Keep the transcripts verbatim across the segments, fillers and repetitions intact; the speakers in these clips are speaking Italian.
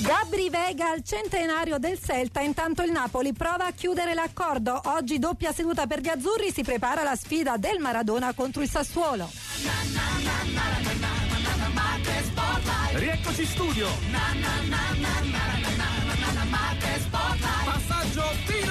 Gabri Veiga al centenario del Celta, intanto il Napoli prova a chiudere l'accordo. Oggi doppia seduta per gli azzurri, si prepara la sfida del Maradona contro il Sassuolo. Rieccoci in studio. Passaggio, tiro.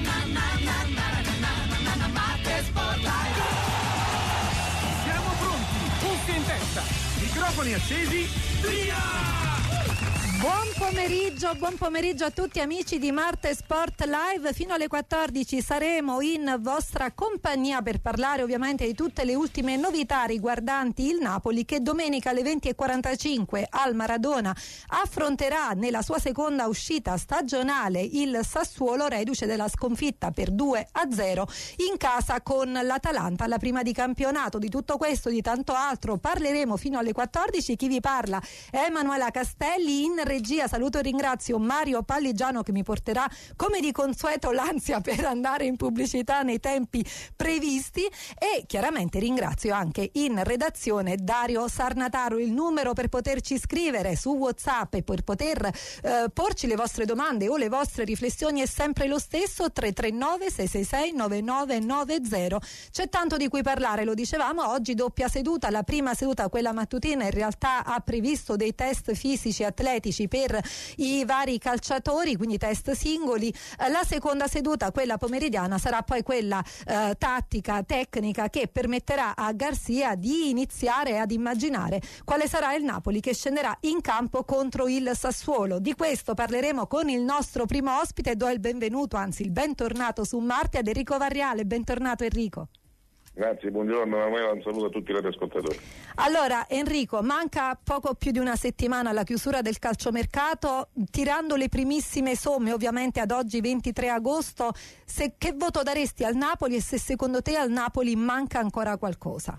Siamo pronti, cuffie in testa, microfoni accesi, via! Buon pomeriggio, buon pomeriggio a tutti amici di Marte Sport Live. Fino alle quattordici saremo in vostra compagnia per parlare ovviamente di tutte le ultime novità riguardanti il Napoli, che domenica alle venti e quarantacinque al Maradona affronterà nella sua seconda uscita stagionale il Sassuolo, reduce della sconfitta per due a zero in casa con l'Atalanta alla prima di campionato. Di tutto questo, di tanto altro parleremo fino alle quattordici. Chi vi parla è Emanuela Castelli. In regia saluto e ringrazio Mario Palligiano, che mi porterà come di consueto l'ansia per andare in pubblicità nei tempi previsti, e chiaramente ringrazio anche in redazione Dario Sarnataro. Il numero per poterci scrivere su WhatsApp e per poter eh, porci le vostre domande o le vostre riflessioni è sempre lo stesso: tre tre nove sei sei sei nove nove nove zero. C'è tanto di cui parlare, lo dicevamo, oggi doppia seduta. La prima seduta, quella mattutina, in realtà ha previsto dei test fisici atletici per i vari calciatori, quindi test singoli. La seconda seduta, quella pomeridiana, sarà poi quella eh, tattica, tecnica, che permetterà a Garcia di iniziare ad immaginare quale sarà il Napoli che scenderà in campo contro il Sassuolo. Di questo parleremo con il nostro primo ospite. Do il benvenuto, anzi il bentornato su Marte, ad Enrico Varriale. Bentornato Enrico. Grazie, buongiorno Emanuela, un saluto a tutti i radioascoltatori. Allora Enrico, manca poco più di una settimana alla chiusura del calciomercato, tirando le primissime somme ovviamente ad oggi ventitré agosto, se, che voto daresti al Napoli, e se secondo te al Napoli manca ancora qualcosa?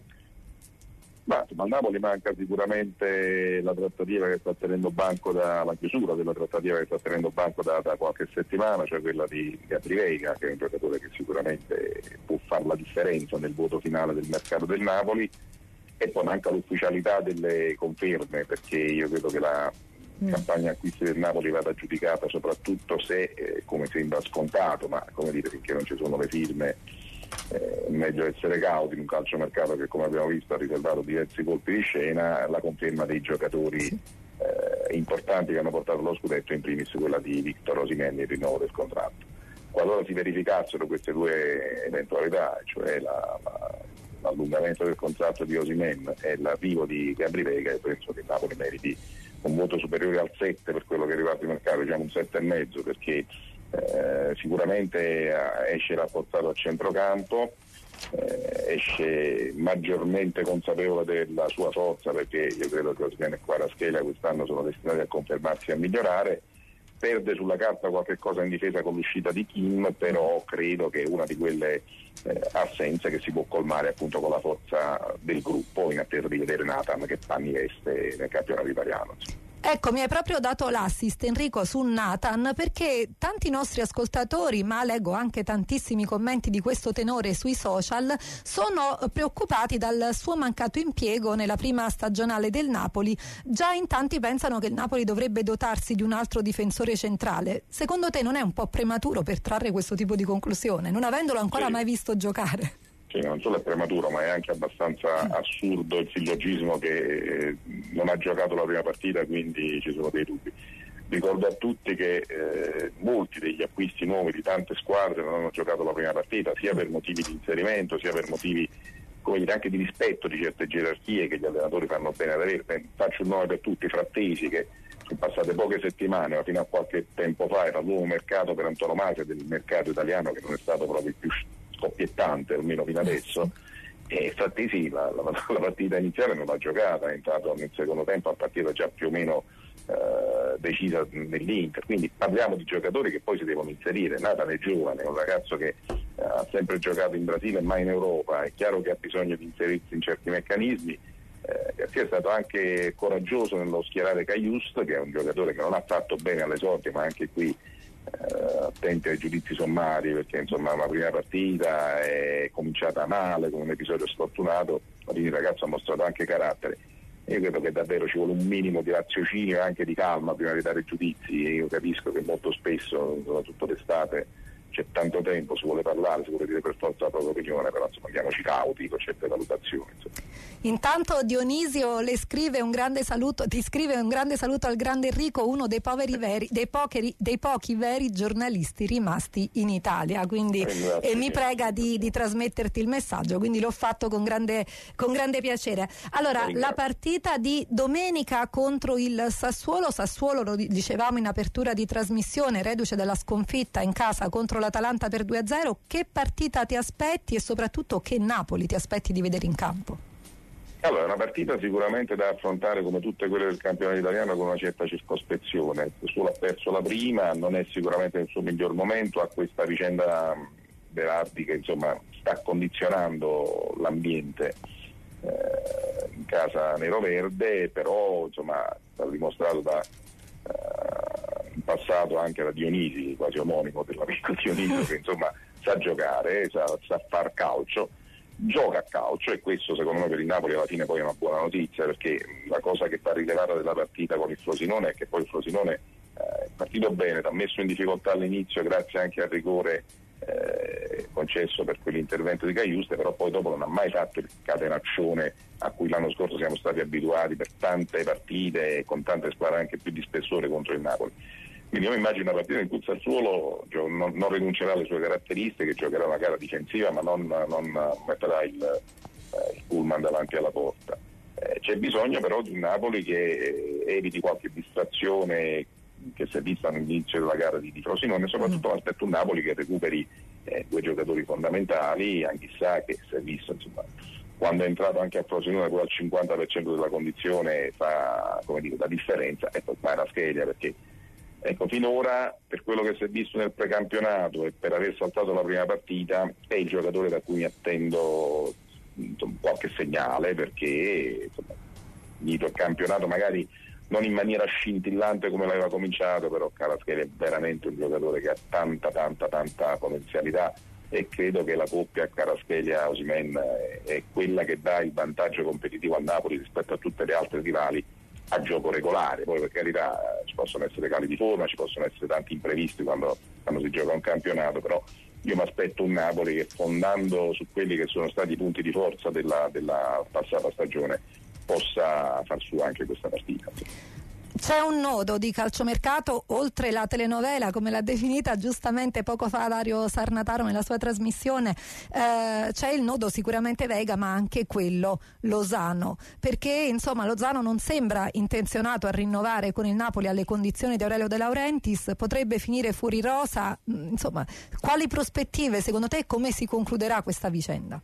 Ma al Napoli manca sicuramente la trattativa che sta tenendo banco da la chiusura della trattativa che sta tenendo banco da, da qualche settimana, cioè quella di Gabri Veiga, che è un giocatore che sicuramente può fare la differenza nel voto finale del mercato del Napoli, e poi manca l'ufficialità delle conferme, perché io credo che la mm. campagna acquisti del Napoli vada giudicata soprattutto se, eh, come sembra scontato, ma come dire, finché non ci sono le firme, Eh, meglio essere cauti in un calciomercato che, come abbiamo visto, ha riservato diversi colpi di scena, la conferma dei giocatori sì. eh, importanti che hanno portato lo scudetto, in primis quella di Victor Osimhen, il rinnovo del contratto. Qualora si verificassero queste due eventualità, cioè la, la, l'allungamento del contratto di Osimhen e l'arrivo di Gabri Veiga, penso che Napoli meriti un voto superiore al sette per quello che riguarda il mercato, diciamo un sette e mezzo, perché Eh, sicuramente eh, esce rafforzato a centrocampo, eh, esce maggiormente consapevole della sua forza, perché io credo che Osimhen e Kvaratskhelia quest'anno sono destinati a confermarsi e a migliorare. Perde sulla carta qualche cosa in difesa con l'uscita di Kim, però credo che è una di quelle eh, assenze che si può colmare appunto con la forza del gruppo, in attesa di vedere Nathan che panni veste nel campionato italiano. Ecco, mi hai proprio dato l'assist, Enrico, su Nathan, perché tanti nostri ascoltatori, ma leggo anche tantissimi commenti di questo tenore sui social, sono preoccupati dal suo mancato impiego nella prima stagionale del Napoli. Già in tanti pensano che il Napoli dovrebbe dotarsi di un altro difensore centrale. Secondo te non è un po' prematuro per trarre questo tipo di conclusione, non avendolo ancora sì. mai visto giocare? Sì, non solo è prematuro, ma è anche abbastanza assurdo il sillogismo che non ha giocato la prima partita, quindi ci sono dei dubbi. Ricordo a tutti che eh, molti degli acquisti nuovi di tante squadre non hanno giocato la prima partita, sia per motivi di inserimento, sia per motivi, come dire, anche di rispetto di certe gerarchie che gli allenatori fanno bene ad avere. Faccio un nome per tutti: Frattesi, che sono passate poche settimane, ma fino a qualche tempo fa era l'uomo mercato per antonomasia del mercato italiano, che non è stato proprio il più scoppiettante, almeno fino adesso, e Frattesi la, la, la partita iniziale non l'ha giocata, è entrato nel secondo tempo a partita già più o meno eh, decisa nell'Inter, quindi parliamo di giocatori che poi si devono inserire. Nathan è giovane, è un ragazzo che eh, ha sempre giocato in Brasile e mai in Europa, è chiaro che ha bisogno di inserirsi in certi meccanismi. eh, Garcia è stato anche coraggioso nello schierare Cajusto, che è un giocatore che non ha fatto bene all'esordio, ma anche qui Uh, attenti ai giudizi sommari, perché insomma la prima partita è cominciata male con un episodio sfortunato, ma quindi il ragazzo ha mostrato anche carattere. Io credo che davvero ci vuole un minimo di raziocinio e anche di calma prima di dare giudizi. Io capisco che molto spesso, soprattutto d'estate, c'è tanto tempo, si vuole parlare, si vuole dire per forza la propria opinione, però insomma andiamoci cauti con certe valutazioni. Insomma. Intanto Dionisio le scrive un grande saluto, ti scrive un grande saluto al grande Enrico, uno dei poveri veri, dei, pochi, dei pochi veri giornalisti rimasti in Italia, quindi eh, e mi prega di, di trasmetterti il messaggio, quindi l'ho fatto con grande, con grande piacere. Allora, la partita di domenica contro il Sassuolo, Sassuolo lo dicevamo in apertura di trasmissione, reduce dalla sconfitta in casa contro l'Atalanta per due a zero, che partita ti aspetti e soprattutto che Napoli ti aspetti di vedere in campo? Allora, è una partita sicuramente da affrontare come tutte quelle del campionato italiano con una certa circospezione. Solo ha perso la prima, non è sicuramente nel suo miglior momento, ha questa vicenda Berardi che insomma sta condizionando l'ambiente eh, in casa neroverde, però insomma è dimostrato da eh, in passato anche da Dionisi, quasi omonimo dell'amico Dionisio, che insomma sa giocare, sa, sa far calcio. Gioca a calcio e questo secondo me per il Napoli alla fine poi è una buona notizia, perché la cosa che fa rilevare della partita con il Frosinone è che poi il Frosinone eh, è partito bene, ti ha messo in difficoltà all'inizio grazie anche al rigore eh, concesso per quell'intervento di Caiuste, però poi dopo non ha mai fatto il catenaccione a cui l'anno scorso siamo stati abituati per tante partite e con tante squadre anche più di spessore contro il Napoli. Quindi io mi immagino una partita in cui il Sassuolo non, non rinuncerà alle sue caratteristiche, giocherà una gara difensiva ma non, non metterà il, eh, il pullman davanti alla porta. Eh, c'è bisogno però di un Napoli che eviti qualche distrazione che si è vista all'inizio della gara di, di Frosinone, e soprattutto mi aspetto un Napoli che recuperi eh, due giocatori fondamentali, anche sa che si è visto insomma, quando è entrato anche a Frosinone poi al cinquanta per cento della condizione fa, come dico, la differenza, e poi Kvaratskhelia, perché ecco, finora, per quello che si è visto nel precampionato e per aver saltato la prima partita, è il giocatore da cui mi attendo insomma, qualche segnale, perché insomma, finito il campionato magari non in maniera scintillante come l'aveva cominciato, però Kvaratskhelia è veramente un giocatore che ha tanta tanta tanta potenzialità e credo che la coppia Kvaratskhelia-Osimhen è quella che dà il vantaggio competitivo al Napoli rispetto a tutte le altre rivali a gioco regolare. Poi per carità ci possono essere cali di forma, ci possono essere tanti imprevisti quando, quando si gioca un campionato, però io mi aspetto un Napoli che, fondando su quelli che sono stati i punti di forza della, della passata stagione, possa far su anche questa partita. C'è un nodo di calciomercato oltre la telenovela, come l'ha definita giustamente poco fa Dario Sarnataro nella sua trasmissione. Eh, c'è il nodo sicuramente Vega, ma anche quello Lozano, perché insomma Lozano non sembra intenzionato a rinnovare con il Napoli alle condizioni di Aurelio De Laurentiis, potrebbe finire fuori rosa. Insomma, quali prospettive secondo te, come si concluderà questa vicenda?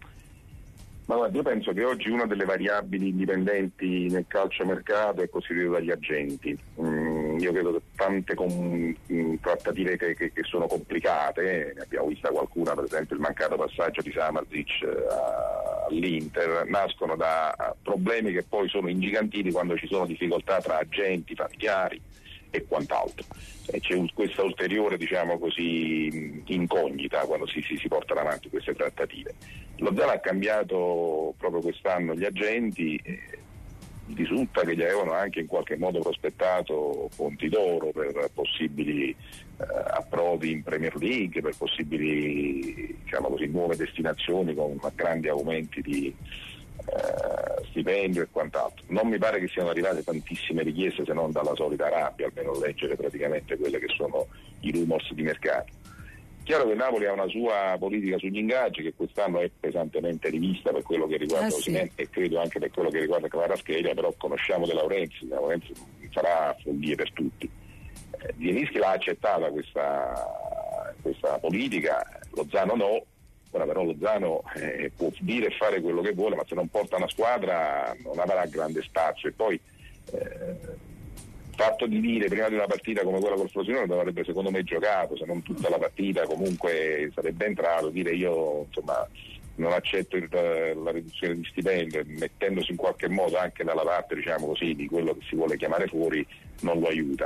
Ma guarda, io penso che oggi una delle variabili indipendenti nel calciomercato è costituita dagli agenti. Mm, io credo che tante com- trattative che, che, che sono complicate, ne abbiamo vista qualcuna, per esempio il mancato passaggio di Samardžić uh, all'Inter, nascono da problemi che poi sono ingigantiti quando ci sono difficoltà tra agenti, familiari e quant'altro. E c'è un, questa ulteriore, diciamo così, incognita quando si, si, si portano avanti queste trattative. Lozano ha cambiato proprio quest'anno gli agenti, eh, risulta che gli avevano anche in qualche modo prospettato fonti d'oro per possibili eh, approdi in Premier League, per possibili, diciamo così, nuove destinazioni con grandi aumenti di Uh, stipendio e quant'altro. Non mi pare che siano arrivate tantissime richieste, se non dalla solita rabbia, almeno leggere praticamente quelle che sono i rumors di mercato. Chiaro che Napoli ha una sua politica sugli ingaggi che quest'anno è pesantemente rivista per quello che riguarda eh, Osimhen sì. E credo anche per quello che riguarda Kvaratskhelia, però conosciamo De Laurentiis, De Laurentiis farà follie per tutti. Eh, Zielinski l'ha accettata questa, questa politica, Lozano no. Ora però Lozano eh, può dire e fare quello che vuole, ma se non porta una squadra non avrà grande spazio. E poi eh, fatto di dire prima di una partita come quella col Frosinone non avrebbe secondo me giocato, se non tutta la partita comunque sarebbe entrato, dire io insomma non accetto il, la riduzione di stipendio, mettendosi in qualche modo anche dalla parte, diciamo così, di quello che si vuole chiamare fuori, non lo aiuta.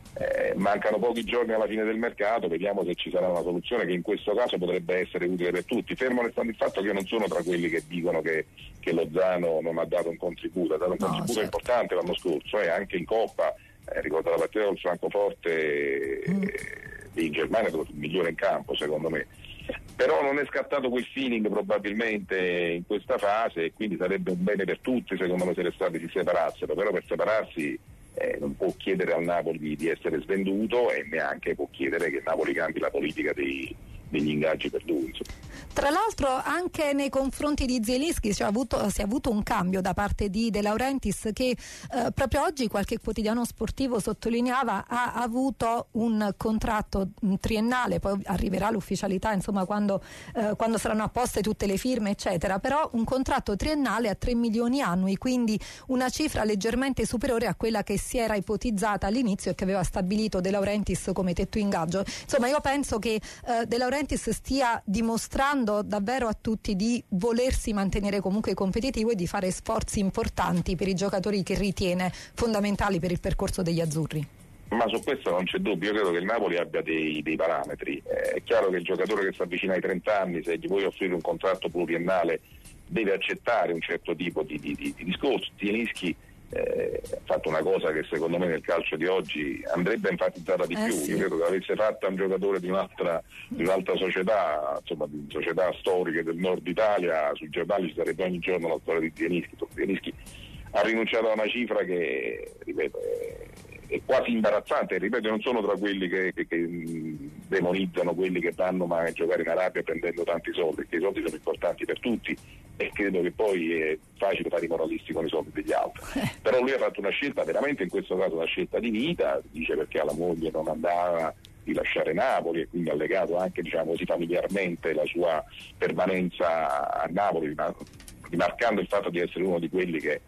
Eh, mancano pochi giorni alla fine del mercato, vediamo se ci sarà una soluzione che in questo caso potrebbe essere utile per tutti, fermo restando il fatto che io non sono tra quelli che dicono che, che Lozano non ha dato un contributo, ha dato un no, contributo certo. importante l'anno scorso, eh, anche in Coppa, eh, ricordo la partita col Francoforte mm. eh, in Germania dove fu il migliore in campo secondo me, però non è scattato quel feeling probabilmente in questa fase e quindi sarebbe un bene per tutti secondo me se le strade si separassero, però per separarsi Eh, non può chiedere al Napoli di essere svenduto e neanche può chiedere che il Napoli cambi la politica dei, degli ingaggi per lui. Insomma. Tra l'altro anche nei confronti di Zielinski si è avuto, si è avuto un cambio da parte di De Laurentiis che eh, proprio oggi qualche quotidiano sportivo sottolineava ha avuto un contratto triennale, poi arriverà l'ufficialità insomma quando, eh, quando saranno apposte tutte le firme eccetera, però un contratto triennale a tre milioni annui, quindi una cifra leggermente superiore a quella che si era ipotizzata all'inizio e che aveva stabilito De Laurentiis come tetto ingaggio. Insomma io penso che eh, De Laurentiis stia dimostrando davvero a tutti di volersi mantenere comunque competitivo e di fare sforzi importanti per i giocatori che ritiene fondamentali per il percorso degli azzurri. Ma su questo non c'è dubbio, io credo che il Napoli abbia dei, dei parametri. Eh, è chiaro che il giocatore che si avvicina ai trenta anni, se gli vuoi offrire un contratto pluriennale, deve accettare un certo tipo di, di, di, di discorso. Zielinski Eh, ha fatto una cosa che secondo me nel calcio di oggi andrebbe enfatizzata di eh più. sì. Io credo che avesse fatto un giocatore di un'altra, di un'altra società, insomma di società storiche del nord Italia, sui giornali ci sarebbe ogni giorno la storia di Zielinski. Zielinski ha rinunciato a una cifra che, ripeto, è, è quasi imbarazzante, ripeto, non sono tra quelli che, che, che demonizzano quelli che vanno ma a giocare in Arabia prendendo tanti soldi, perché i soldi sono importanti per tutti e credo che poi è facile fare i moralisti con i soldi degli altri, però lui ha fatto una scelta veramente in questo caso una scelta di vita, dice perché alla moglie non andava di lasciare Napoli e quindi ha legato anche diciamo così familiarmente la sua permanenza a Napoli, rimarcando il fatto di essere uno di quelli che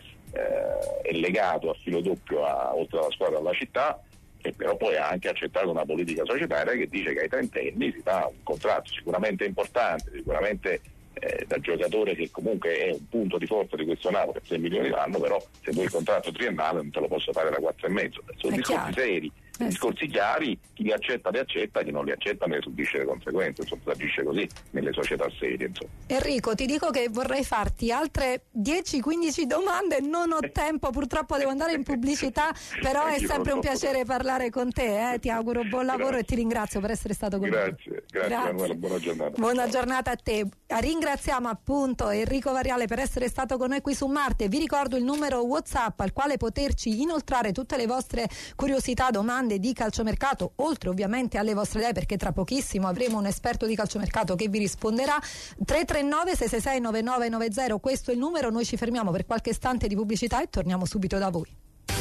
eh, è legato a filo doppio a, oltre alla squadra alla città, e però poi ha anche accettato una politica societaria che dice che ai trentenni si fa un contratto sicuramente importante, sicuramente eh, da giocatore che comunque è un punto di forza di questo Napoli, sei milioni l'anno, però se vuoi il contratto triennale non te lo posso fare da quattro e mezzo, sono è discorsi chiaro. Seri, eh, discorsi sì. chiari, chi li accetta li accetta, chi non li accetta ne subisce le conseguenze, insomma si agisce così nelle società serie. Insomma. Enrico, ti dico che vorrei farti altre dieci quindici domande, non ho tempo, purtroppo devo andare in pubblicità, però è sempre un piacere parlare con te, eh? Ti auguro buon lavoro grazie. E ti ringrazio per essere stato con noi. Grazie, grazie Manuela, buona giornata. Buona giornata a te. Ringraziamo appunto Enrico Variale per essere stato con noi qui su Marte. Vi ricordo il numero WhatsApp al quale poterci inoltrare tutte le vostre curiosità, domande di calciomercato, oltre ovviamente alle vostre idee, perché tra pochissimo avremo un esperto di calciomercato che vi risponderà. Tre tre nove sei sei sei nove nove nove zero, questo è il numero. Noi ci fermiamo per qualche istante di pubblicità e torniamo subito da voi.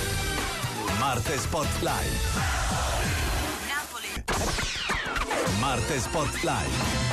Marte Sport Live. Napoli. Marte Sport Live.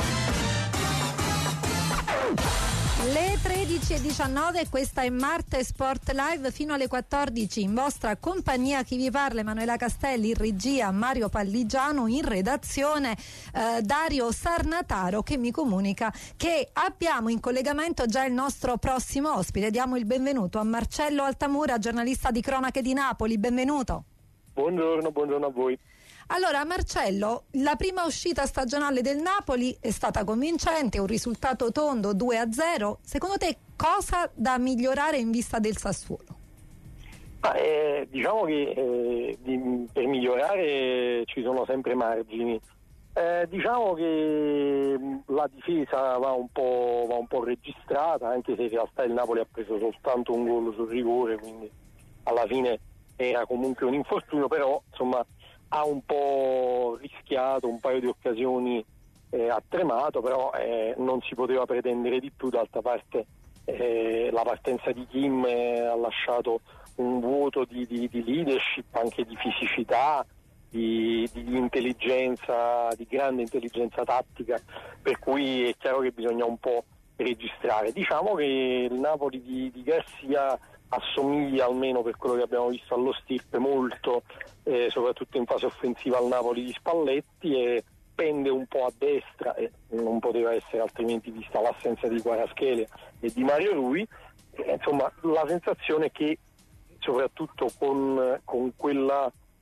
Le tredici e diciannove, questa è Marte Sport Live fino alle quattordici, in vostra compagnia. Chi vi parla Emanuela Castelli, in regia Mario Palligiano, in redazione eh, Dario Sarnataro, che mi comunica che abbiamo in collegamento già il nostro prossimo ospite. Diamo il benvenuto a Marcello Altamura, giornalista di Cronache di Napoli. Benvenuto. Buongiorno, buongiorno a voi. Allora Marcello, la prima uscita stagionale del Napoli è stata convincente, un risultato tondo due a zero. Secondo te cosa da migliorare in vista del Sassuolo? Ah, eh, diciamo che eh, di, per migliorare ci sono sempre margini. Eh, diciamo che la difesa va un po', va un po' registrata, anche se in realtà il Napoli ha preso soltanto un gol sul rigore, quindi alla fine era comunque un infortunio, però insomma ha un po' rischiato, un paio di occasioni eh, ha tremato, però eh, non si poteva pretendere di più. D'altra parte eh, la partenza di Kim eh, ha lasciato un vuoto di, di, di leadership, anche di fisicità, di, di intelligenza, di grande intelligenza tattica, per cui è chiaro che bisogna un po' registrare. Diciamo che il Napoli di, di Garcia assomiglia, almeno per quello che abbiamo visto allo stirpe, molto eh, soprattutto in fase offensiva al Napoli di Spalletti, e pende un po' a destra, e non poteva essere altrimenti vista l'assenza di Kvaratskhelia e di Mario Rui. E, insomma, la sensazione è che soprattutto con, con quella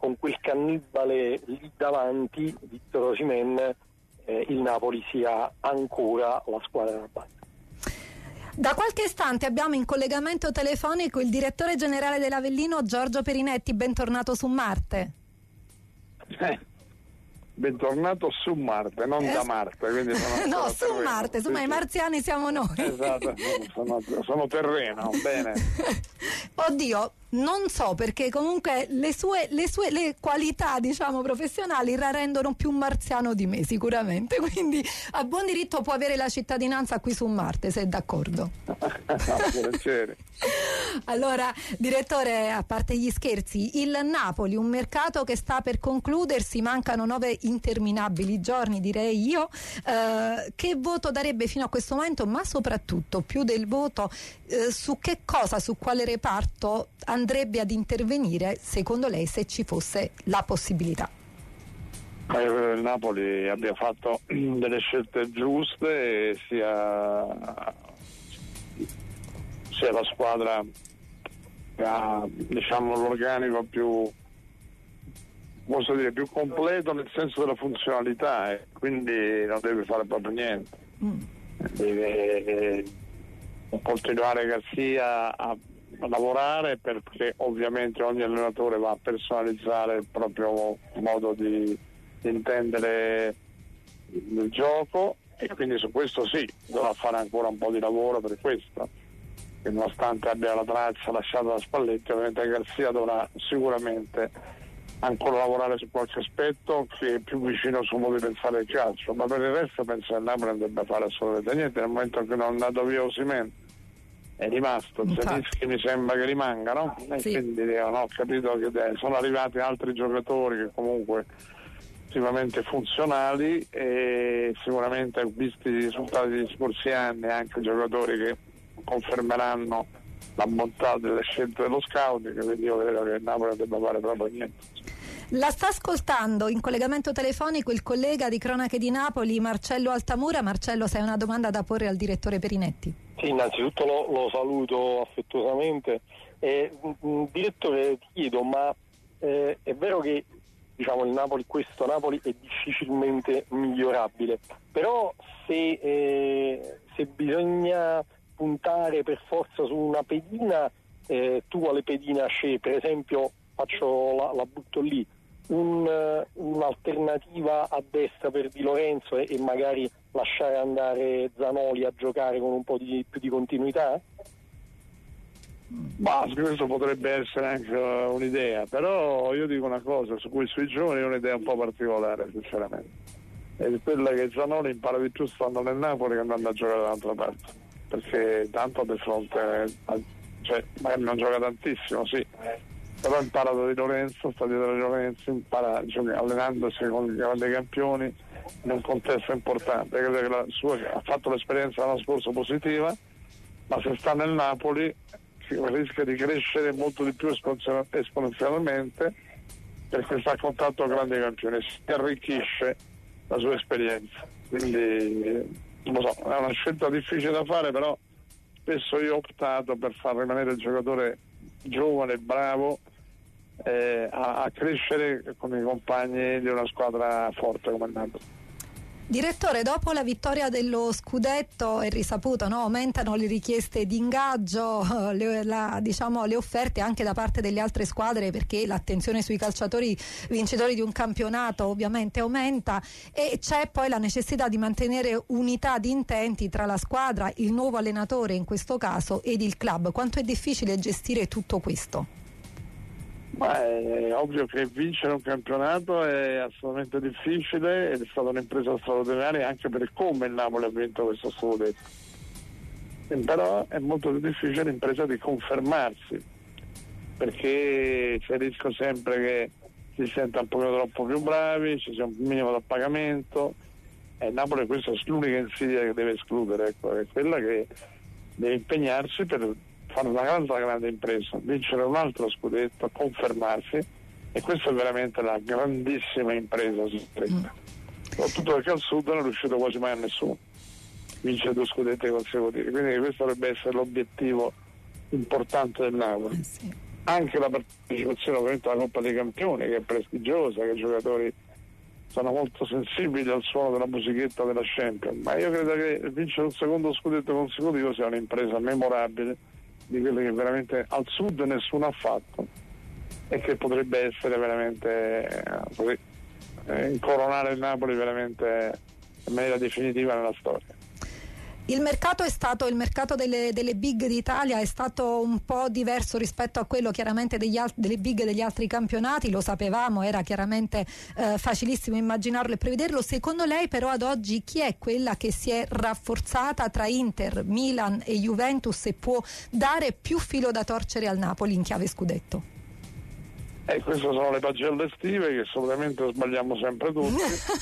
con quel cannibale lì davanti, Victor Osimhen, eh, il Napoli sia ancora la squadra da battere. Da qualche istante abbiamo in collegamento telefonico il direttore generale dell'Avellino, Giorgio Perinetti. Bentornato su Marte. Eh, bentornato su Marte, non eh, da Marte. Quindi sono no, su terreno. Marte, su, sì, ma sì. i marziani siamo noi. Esatto, sono, sono terreno, bene. Oddio, non so, perché comunque le sue, le sue le qualità, diciamo, professionali la rendono più marziano di me sicuramente, quindi a buon diritto può avere la cittadinanza qui su Marte, se è d'accordo. Allora, direttore, a parte gli scherzi, il Napoli, un mercato che sta per concludersi, mancano nove interminabili giorni, direi io, eh, che voto darebbe fino a questo momento, ma soprattutto più del voto eh, su che cosa, su quale reparto andrebbe ad intervenire secondo lei, se ci fosse la possibilità? Credo che il Napoli abbia fatto delle scelte giuste e sia, sia la squadra che ha, diciamo, l'organico più, posso dire, più completo nel senso della funzionalità, e quindi non deve fare proprio niente. Mm. Deve continuare Garzia a a lavorare, perché ovviamente ogni allenatore va a personalizzare il proprio modo di, di intendere il gioco, e quindi su questo sì, dovrà fare ancora un po' di lavoro per questo, che nonostante abbia la traccia lasciata da Spalletti, ovviamente Garzia dovrà sicuramente ancora lavorare su qualche aspetto che è più vicino al suo modo di pensare il calcio, ma per il resto penso che il Napoli non debba fare assolutamente niente. Nel momento in cui non è andato via Osimhen, è rimasto Zelinski, mi sembra che rimanga, no? E sì. Quindi no, ho capito che sono arrivati altri giocatori che comunque sicuramente funzionali, e sicuramente, visti i risultati degli scorsi anni, anche giocatori che confermeranno la bontà delle scelte dello scouting, quindi io credo che il Napoli non debba fare proprio niente. La sta ascoltando in collegamento telefonico il collega di Cronache di Napoli, Marcello Altamura. Marcello, se hai una domanda da porre al direttore Perinetti. Sì, innanzitutto lo, lo saluto affettuosamente. Eh, mh, direttore, ti chiedo, ma eh, è vero che, diciamo, il Napoli, questo Napoli è difficilmente migliorabile, però se, eh, se bisogna puntare per forza su una pedina, eh, tu quale pedina scegli? Per esempio, faccio la, la butto lì, un, un'alternativa a destra per Di Lorenzo e, e magari lasciare andare Zanoli a giocare con un po' di più di continuità? Ma questo potrebbe essere anche un'idea, però io dico una cosa, su cui sui giovani è un'idea un po' particolare, sinceramente. È quella che Zanoli impara di più stando nel Napoli che andando a giocare dall'altra parte, perché tanto di fronte a, cioè magari non gioca tantissimo, sì, però impara da Di Lorenzo, sta dietro Di Lorenzo, impara gioca, allenandosi con i grandi campioni in un contesto importante. Credo che la sua, ha fatto l'esperienza l'anno scorso positiva, ma se sta nel Napoli rischia di crescere molto di più esponenzialmente, perché sta a contatto con grandi campioni, si arricchisce la sua esperienza. Quindi non so, è una scelta difficile da fare, però spesso io ho optato per far rimanere il giocatore giovane, bravo, eh, a, a crescere con i compagni di una squadra forte come il Napoli. Direttore, dopo la vittoria dello scudetto è risaputo, no? Aumentano le richieste di ingaggio, le, la, diciamo, le offerte anche da parte delle altre squadre, perché l'attenzione sui calciatori vincitori di un campionato ovviamente aumenta, e c'è poi la necessità di mantenere unità di intenti tra la squadra, il nuovo allenatore in questo caso, ed il club. Quanto è difficile gestire tutto questo? Ma è ovvio che vincere un campionato è assolutamente difficile, ed è stata un'impresa straordinaria anche per come il Napoli ha vinto questo scudetto. Però è molto più difficile l'impresa di confermarsi, perché c'è il rischio sempre che si senta un po' troppo più bravi, ci sia un minimo da pagamento, e il Napoli questa è l'unica insidia che deve escludere, ecco, è quella che deve impegnarsi per fare una grande, grande impresa, vincere un altro scudetto, confermarsi, e questa è veramente la grandissima impresa, mm. soprattutto perché al Sud non è riuscito quasi mai a nessuno vincere due scudetti consecutivi, quindi questo dovrebbe essere l'obiettivo importante del Napoli. Eh sì. anche la partecipazione ovviamente alla Coppa dei Campioni, che è prestigiosa, che i giocatori sono molto sensibili al suono della musichetta della Champions, ma io credo che vincere un secondo scudetto consecutivo sia un'impresa memorabile, di quelle che veramente al sud nessuno ha fatto e che potrebbe essere veramente eh, così, eh, incoronare il Napoli veramente in maniera definitiva nella storia. Il mercato è stato, il mercato delle, delle big d'Italia è stato un po' diverso rispetto a quello chiaramente degli alt- delle big degli altri campionati, lo sapevamo, era chiaramente eh, facilissimo immaginarlo e prevederlo. Secondo lei però ad oggi chi è quella che si è rafforzata tra Inter, Milan e Juventus e può dare più filo da torcere al Napoli in chiave scudetto? E eh, queste sono le pagelle estive che solitamente sbagliamo sempre tutti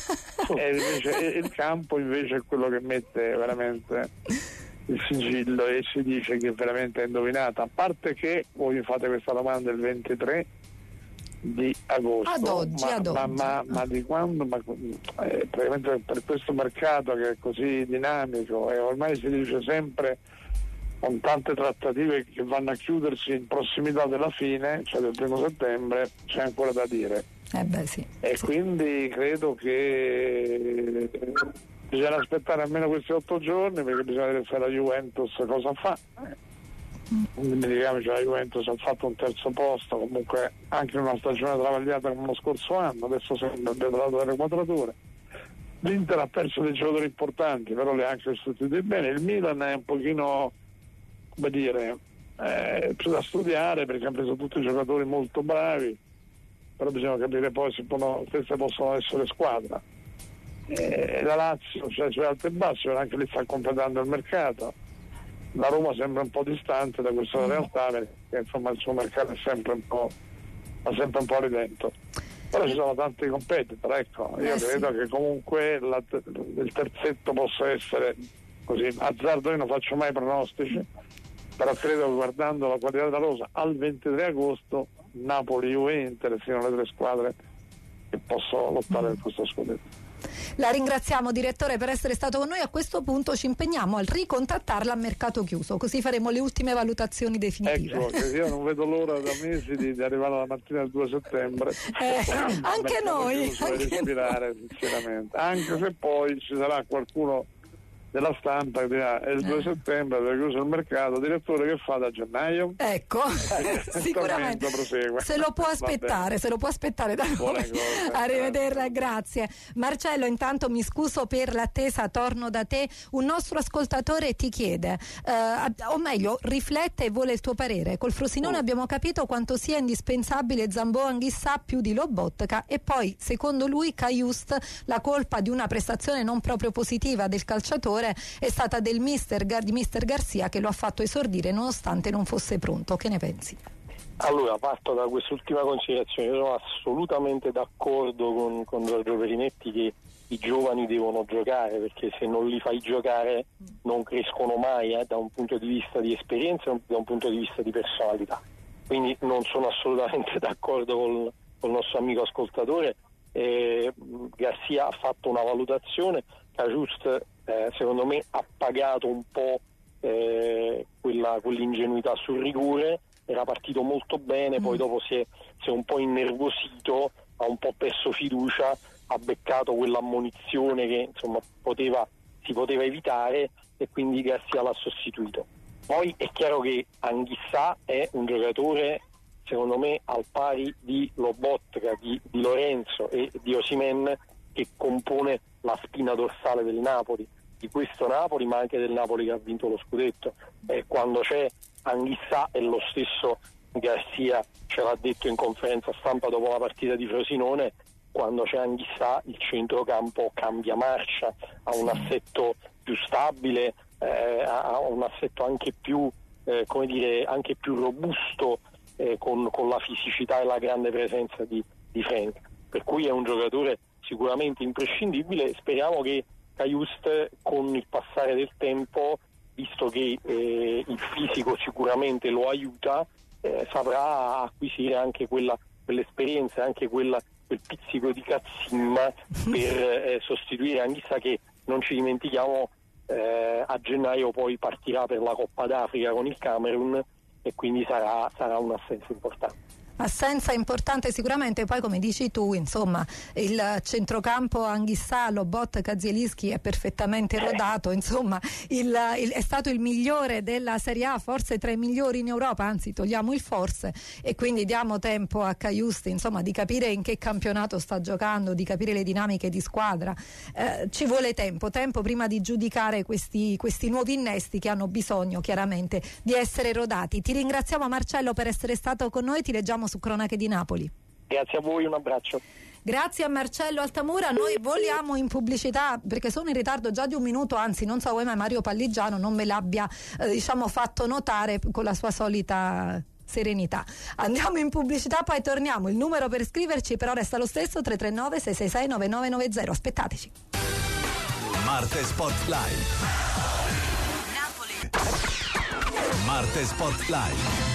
e invece il campo invece è quello che mette veramente il sigillo e si dice che veramente è indovinata, a parte che voi mi fate questa domanda il ventitré di agosto ad oggi, ma, ad oggi. Ma, ma, ma di quando ma, eh, praticamente per questo mercato che è così dinamico e ormai si dice sempre con tante trattative che vanno a chiudersi in prossimità della fine, cioè del primo settembre, c'è ancora da dire. Eh beh, sì, e sì. Quindi credo che bisogna aspettare almeno questi otto giorni, perché bisogna vedere se la Juventus cosa fa. Non dimentichiamoci, la Juventus ha fatto un terzo posto, comunque anche in una stagione travagliata come lo scorso anno, adesso sembra abbia dato delle quadrature. L'Inter ha perso dei giocatori importanti, però li ha anche sostituiti bene. Il Milan è un pochino, come dire, eh, più da studiare, perché hanno preso tutti i giocatori molto bravi, però bisogna capire poi se possono, queste possono essere squadra. Eh, la Lazio, cioè, cioè alti e bassi, anche lì sta completando il mercato. La Roma sembra un po' distante da questa realtà, perché insomma il suo mercato è sempre un po', ha sempre un po' ridento. Però ci sono tanti competitor, ecco, io eh credo sì. che comunque la, il terzetto possa essere così, azzardo io non faccio mai pronostici, però credo che guardando la qualità della rosa al ventitré agosto Napoli, Juve e Inter siano le tre squadre che possono lottare per questo scudetto. La ringraziamo direttore per essere stato con noi. A questo punto ci impegniamo a ricontattarla a mercato chiuso, così faremo le ultime valutazioni definitive. Ecco, che io non vedo l'ora da mesi di, di arrivare la mattina del due settembre. Eh, anche noi, anche respirare noi. Sinceramente, anche se poi ci sarà qualcuno della stampa che dirà è il due eh. settembre, perché chiuso il mercato, direttore che fa da gennaio? Ecco, sicuramente se lo può aspettare, se lo può aspettare da noi. Arrivederla, grazie. Marcello, intanto mi scuso per l'attesa, torno da te. Un nostro ascoltatore ti chiede, eh, o meglio, riflette e vuole il tuo parere. Col Frosinone oh. abbiamo capito quanto sia indispensabile Zambò Anghissà più di Lobotka, e poi secondo lui Cajuste la colpa di una prestazione non proprio positiva del calciatore è stata del mister, di mister Garcia, che lo ha fatto esordire nonostante non fosse pronto. Che ne pensi? Allora, parto da quest'ultima considerazione. Io sono assolutamente d'accordo con, con Giorgio Perinetti che i giovani devono giocare, perché se non li fai giocare non crescono mai, eh, da un punto di vista di esperienza e da un punto di vista di personalità. Quindi non sono assolutamente d'accordo col, col nostro amico ascoltatore. Eh, Garcia ha fatto una valutazione, Cajuste eh, secondo me ha pagato un po' eh, quella, quell'ingenuità sul rigore, era partito molto bene, mm. poi dopo si è, si è un po' innervosito, ha un po' perso fiducia, ha beccato quell'ammonizione che insomma poteva, si poteva evitare, e quindi Garcia l'ha sostituito. Poi è chiaro che Anghissà è un giocatore secondo me al pari di Lobotka, di, di Lorenzo e di Osimhen, che compone la spina dorsale del Napoli, di questo Napoli, ma anche del Napoli che ha vinto lo scudetto. E quando c'è Anghissà, e lo stesso Garcia ce l'ha detto in conferenza stampa dopo la partita di Frosinone, quando c'è Anghissà il centrocampo cambia marcia, ha un assetto più stabile, eh, ha un assetto anche più eh, come dire, anche più robusto, eh, con, con la fisicità e la grande presenza di, di Frank, per cui è un giocatore sicuramente imprescindibile. Speriamo che Cajuste, con il passare del tempo, visto che eh, il fisico sicuramente lo aiuta, eh, saprà acquisire anche quella, quell'esperienza, anche quella, quel pizzico di cazzimma per eh, sostituire Anghissà, che non ci dimentichiamo eh, a gennaio poi partirà per la Coppa d'Africa con il Camerun, e quindi sarà, sarà un'assenza importante. Assenza importante sicuramente, poi come dici tu, insomma, il centrocampo Anghissà, Lobot, Kazielinski è perfettamente rodato, insomma, il, il, è stato il migliore della Serie A, forse tra i migliori in Europa, anzi togliamo il forse, e quindi diamo tempo a Caiusti, insomma, di capire in che campionato sta giocando, di capire le dinamiche di squadra. Eh, ci vuole tempo, tempo prima di giudicare questi, questi nuovi innesti che hanno bisogno chiaramente di essere rodati. Ti ringraziamo Marcello per essere stato con noi, ti leggiamo su Cronache di Napoli. Grazie a voi, un abbraccio. Grazie a Marcello Altamura, noi voliamo in pubblicità perché sono in ritardo già di un minuto, anzi non so come mai Mario Palligiano non me l'abbia eh, diciamo fatto notare con la sua solita serenità. Andiamo in pubblicità, poi torniamo. Il numero per scriverci però resta lo stesso, tre tre nove sei sei sei nove nove nove zero. Aspettateci. Marte Sport Live. Napoli. Marte Sport Live.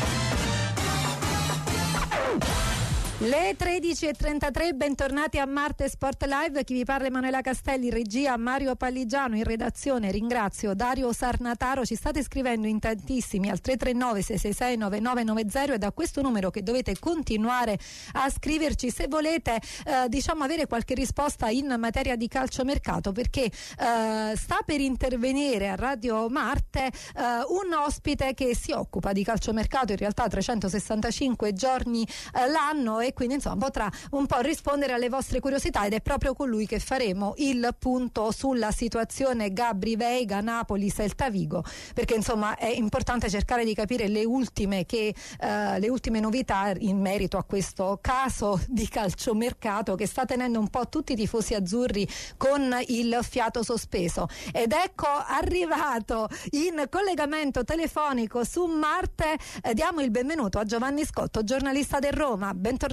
Le tredici e trentatré, bentornati a Marte Sport Live. Chi vi parla Emanuela Castelli, regia Mario Palligiano, in redazione ringrazio Dario Sarnataro. Ci state scrivendo in tantissimi al tre tre nove sei sei sei nove nove nove zero ed a questo numero che dovete continuare a scriverci se volete eh, diciamo avere qualche risposta in materia di calciomercato, perché eh, sta per intervenire a Radio Marte eh, un ospite che si occupa di calciomercato in realtà trecentosessantacinque giorni eh, l'anno, e quindi insomma potrà un po' rispondere alle vostre curiosità, ed è proprio con lui che faremo il punto sulla situazione Gabri Veiga, Napoli, Celta Vigo, perché insomma è importante cercare di capire le ultime che eh, le ultime novità in merito a questo caso di calciomercato che sta tenendo un po' tutti i tifosi azzurri con il fiato sospeso. Ed ecco arrivato in collegamento telefonico su Marte, eh, diamo il benvenuto a Giovanni Scotto, giornalista del Roma. Bentornato.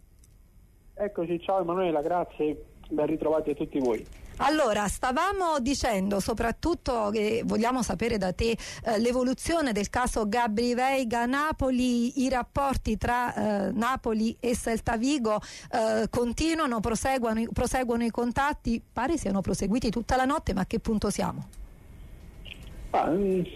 Eccoci, ciao Emanuela, grazie, ben ritrovati a tutti voi. Allora, stavamo dicendo soprattutto che vogliamo sapere da te eh, l'evoluzione del caso Gabri Veiga Napoli, i rapporti tra eh, Napoli e Celta Vigo eh, continuano, proseguono, proseguono i contatti, pare siano proseguiti tutta la notte, ma a che punto siamo? Ah,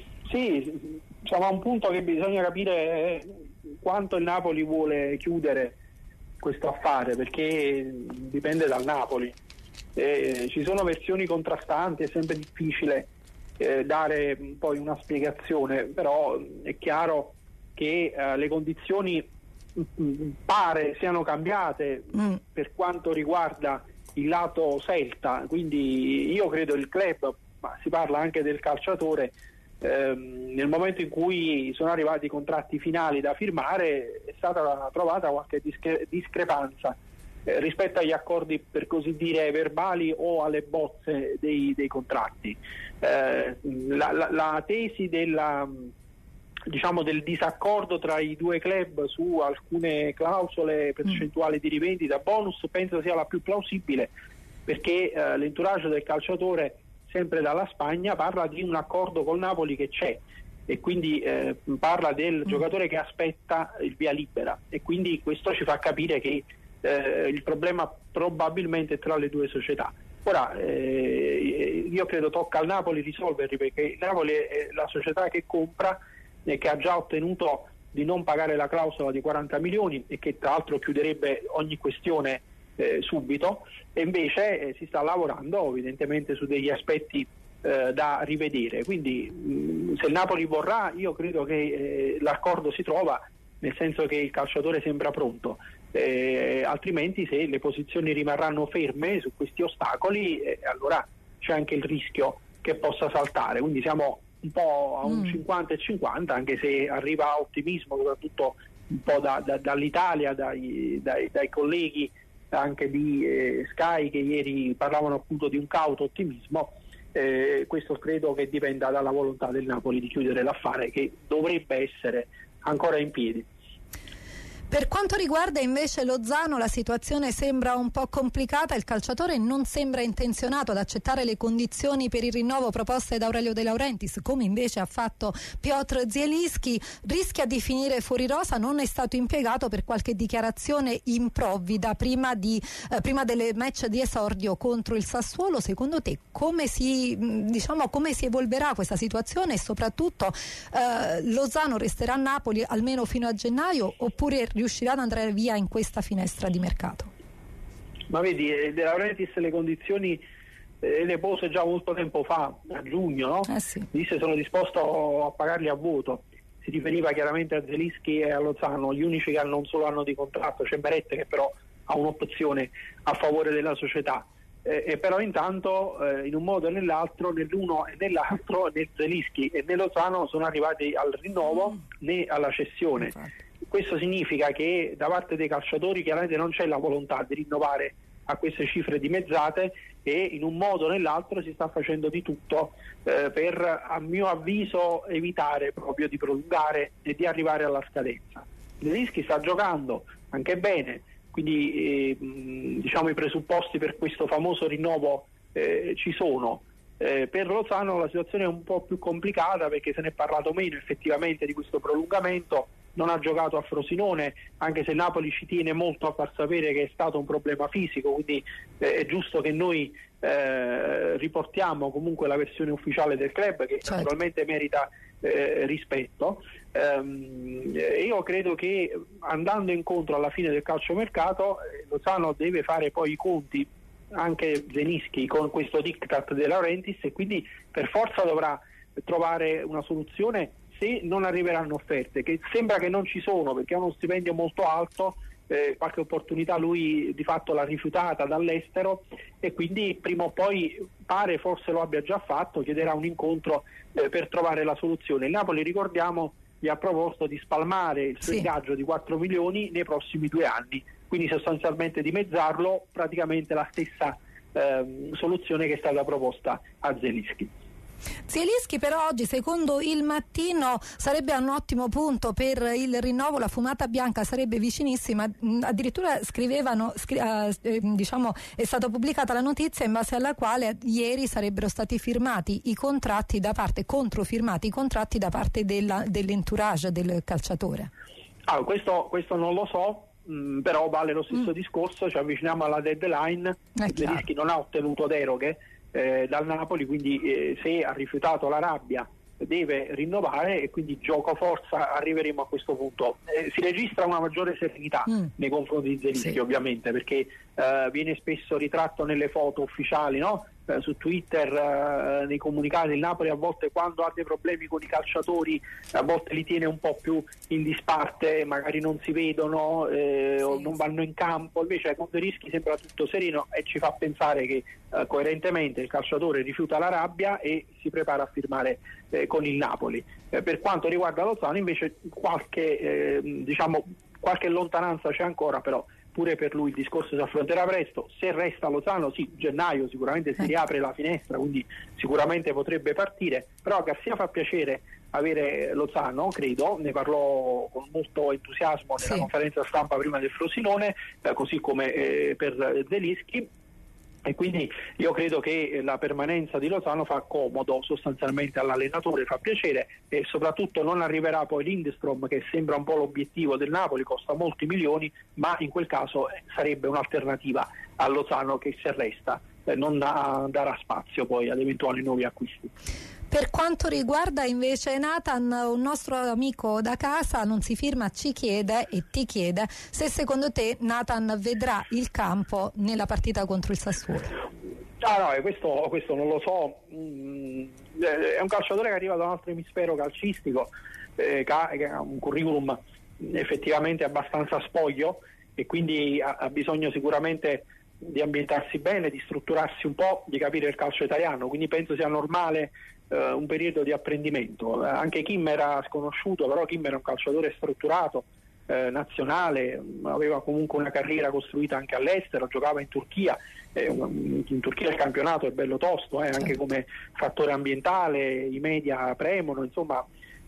sì, siamo a un punto che bisogna capire quanto il Napoli vuole chiudere questo affare, perché dipende dal Napoli. Eh, ci sono versioni contrastanti, è sempre difficile eh, dare poi una spiegazione, però è chiaro che eh, le condizioni mh, pare siano cambiate mm. per quanto riguarda il lato Celta, quindi io credo il club, ma si parla anche del calciatore, ehm, nel momento in cui sono arrivati i contratti finali da firmare è stata trovata qualche discre- discrepanza eh, rispetto agli accordi, per così dire, verbali o alle bozze dei, dei contratti. Eh, la, la, la tesi della, diciamo, del disaccordo tra i due club su alcune clausole, percentuali di rivendita, bonus, penso sia la più plausibile, perché eh, l'entourage del calciatore, sempre dalla Spagna, parla di un accordo col Napoli che c'è, e quindi eh, parla del giocatore che aspetta il via libera, e quindi questo ci fa capire che eh, il problema probabilmente è tra le due società. Ora eh, io credo tocca al Napoli risolverli, perché il Napoli è la società che compra e che ha già ottenuto di non pagare la clausola di quaranta milioni e che tra l'altro chiuderebbe ogni questione eh, subito, e invece eh, si sta lavorando evidentemente su degli aspetti eh, da rivedere. Quindi mh, se il Napoli vorrà, io credo che eh, l'accordo si trova, nel senso che il calciatore sembra pronto, eh, altrimenti se le posizioni rimarranno ferme su questi ostacoli eh, allora c'è anche il rischio che possa saltare, quindi siamo un po' a un mm. cinquanta e cinquanta, anche se arriva ottimismo soprattutto un po' da, da, dall'Italia, dai, dai, dai colleghi anche di eh, Sky, che ieri parlavano appunto di un cauto ottimismo. Eh, questo credo che dipenda dalla volontà del Napoli di chiudere l'affare, che dovrebbe essere ancora in piedi. Per quanto riguarda invece Lozano, la situazione sembra un po' complicata, il calciatore non sembra intenzionato ad accettare le condizioni per il rinnovo proposte da Aurelio De Laurentiis, come invece ha fatto Piotr Zielinski, rischia di finire fuori rosa, non è stato impiegato per qualche dichiarazione improvvida prima, di, eh, prima delle match di esordio contro il Sassuolo. Secondo te come si, diciamo, come si evolverà questa situazione e soprattutto eh, Lozano resterà a Napoli almeno fino a gennaio oppure riuscirà ad andare via in questa finestra di mercato? Ma vedi, De Laurentiis le condizioni eh, le pose già molto tempo fa, a giugno, no? Eh sì. Disse sono disposto a pagarli a voto. Si riferiva chiaramente a Zielinski e a Lozano, gli unici che hanno un solo anno di contratto. C'è Berette che però ha un'opzione a favore della società. Eh, e però intanto eh, in un modo e nell'altro, nell'uno e nell'altro, né Zielinski e né Lozano sono arrivati al rinnovo né alla cessione. Infatti. Questo significa che da parte dei calciatori chiaramente non c'è la volontà di rinnovare a queste cifre dimezzate e in un modo o nell'altro si sta facendo di tutto eh, per, a mio avviso, evitare proprio di prolungare e di arrivare alla scadenza. Zielinski sta giocando anche bene, quindi eh, diciamo i presupposti per questo famoso rinnovo eh, ci sono. Eh, per Lozano la situazione è un po' più complicata perché se ne è parlato meno effettivamente di questo prolungamento. Non ha giocato a Frosinone, anche se Napoli ci tiene molto a far sapere che è stato un problema fisico, quindi eh, è giusto che noi eh, riportiamo comunque la versione ufficiale del club, che certo. naturalmente merita eh, rispetto. Um, io credo che andando incontro alla fine del calciomercato eh, Lozano deve fare poi i conti, anche Zielinski, con questo diktat De Laurentiis, e quindi per forza dovrà trovare una soluzione se non arriveranno offerte, che sembra che non ci sono perché ha uno stipendio molto alto, eh, qualche opportunità lui di fatto l'ha rifiutata dall'estero e quindi prima o poi, pare forse lo abbia già fatto, chiederà un incontro eh, per trovare la soluzione. Il Napoli, ricordiamo, gli ha proposto di spalmare il suo sì. ingaggio di quattro milioni nei prossimi due anni, quindi sostanzialmente dimezzarlo, praticamente la stessa eh, soluzione che è stata proposta a Zielinski. Zielinski però oggi, secondo Il Mattino, sarebbe a un ottimo punto per il rinnovo, la fumata bianca sarebbe vicinissima, addirittura scrivevano, scri- eh, diciamo è stata pubblicata la notizia in base alla quale ieri sarebbero stati firmati i contratti da parte, controfirmati i contratti da parte della, dell'entourage del calciatore. Ah, questo, questo non lo so. Mm, però vale lo stesso mm. discorso, ci avviciniamo alla deadline, Zielinski non ha ottenuto deroghe eh, dal Napoli, quindi eh, se ha rifiutato la rabbia deve rinnovare e quindi gioco forza arriveremo a questo punto. Eh, si registra una maggiore serenità mm. nei confronti di Zielinski, sì. ovviamente, perché eh, viene spesso ritratto nelle foto ufficiali, no? Eh, su Twitter, eh, nei comunicati. Il Napoli a volte, quando ha dei problemi con i calciatori, a volte li tiene un po' più in disparte, magari non si vedono eh, sì, o non vanno in campo. Invece con Zielinski sembra tutto sereno e ci fa pensare che eh, coerentemente il calciatore rifiuta la rabbia e si prepara a firmare eh, con il Napoli. Eh, per quanto riguarda Lozano invece qualche eh, diciamo qualche lontananza c'è ancora, però pure per lui il discorso si affronterà presto. Se resta Lozano, sì, gennaio sicuramente si riapre la finestra, quindi sicuramente potrebbe partire, però a Garcia fa piacere avere Lozano, credo, ne parlò con molto entusiasmo nella sì. conferenza stampa prima del Frosinone, eh, così come eh, per Zielinski. E quindi io credo che la permanenza di Lozano fa comodo sostanzialmente all'allenatore, fa piacere, e soprattutto non arriverà poi Lindstrom, che sembra un po' l'obiettivo del Napoli, costa molti milioni, ma in quel caso sarebbe un'alternativa a Lozano che, se resta, eh, non darà spazio poi ad eventuali nuovi acquisti. Per quanto riguarda invece Nathan, un nostro amico da casa, non si firma, ci chiede e ti chiede se secondo te Nathan vedrà il campo nella partita contro il Sassuolo. Ah, no, questo, questo non lo so. Mm, è un calciatore che arriva da un altro emisfero calcistico, eh, che ha un curriculum effettivamente abbastanza spoglio e quindi ha, ha bisogno sicuramente di ambientarsi bene, di strutturarsi un po', di capire il calcio italiano, quindi penso sia normale Uh, un periodo di apprendimento. Uh, anche Kim era sconosciuto, però Kim era un calciatore strutturato, uh, nazionale, aveva comunque una carriera costruita anche all'estero, giocava in Turchia, eh, in Turchia il campionato è bello tosto, eh, anche come fattore ambientale, i media premono, insomma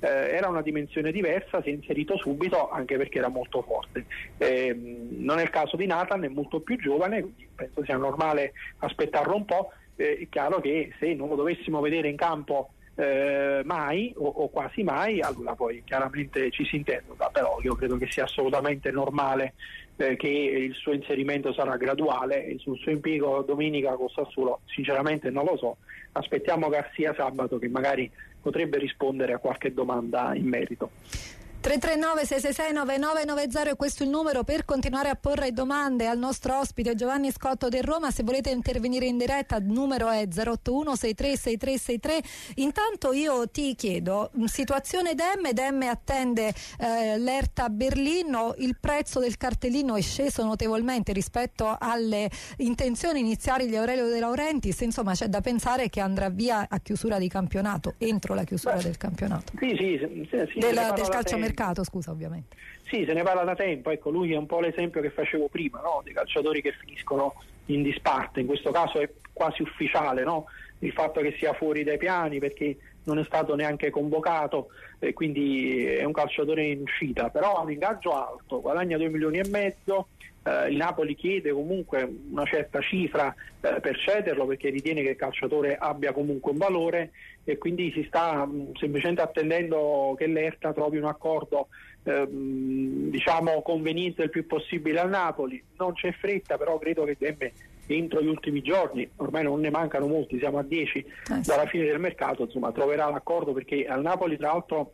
eh, era una dimensione diversa, si è inserito subito anche perché era molto forte. Eh, non è il caso di Nathan, è molto più giovane, quindi penso sia normale aspettarlo un po'. Eh, è chiaro che se non lo dovessimo vedere in campo eh, mai o, o quasi mai, allora poi chiaramente ci si interroga, però io credo che sia assolutamente normale eh, che il suo inserimento sarà graduale e sul suo impiego domenica con Sassuolo sinceramente non lo so. Aspettiamo Garcia sabato, che magari potrebbe rispondere a qualche domanda in merito. tre tre nove sei sei sei nove nove nove zero è questo il numero per continuare a porre domande al nostro ospite Giovanni Scotto del Roma. Se volete intervenire in diretta il numero è zero otto uno sei tre sei tre sei tre. Intanto io ti chiedo, situazione Demme, Demme attende eh, l'Hertha Berlino, il prezzo del cartellino è sceso notevolmente rispetto alle intenzioni iniziali di Aurelio De Laurentiis, insomma c'è da pensare che andrà via a chiusura di campionato, entro la chiusura Beh, del campionato. Sì, sì, sì, sì del, del calciomercato. Mercato, scusa, ovviamente. Sì, se ne parla da tempo, ecco, lui è un po' l'esempio che facevo prima, no? Dei calciatori che finiscono in disparte, in questo caso è quasi ufficiale, no? Il fatto che sia fuori dai piani perché non è stato neanche convocato e quindi è un calciatore in uscita, però ha un ingaggio alto, guadagna due milioni e mezzo. Uh, il Napoli chiede comunque una certa cifra uh, per cederlo perché ritiene che il calciatore abbia comunque un valore e quindi si sta mh, semplicemente attendendo che l'Hertha trovi un accordo uh, diciamo conveniente il più possibile al Napoli. Non c'è fretta, però credo che Demme entro gli ultimi giorni, ormai non ne mancano molti, siamo a dieci eh sì. dalla fine del mercato, insomma troverà l'accordo, perché al Napoli tra l'altro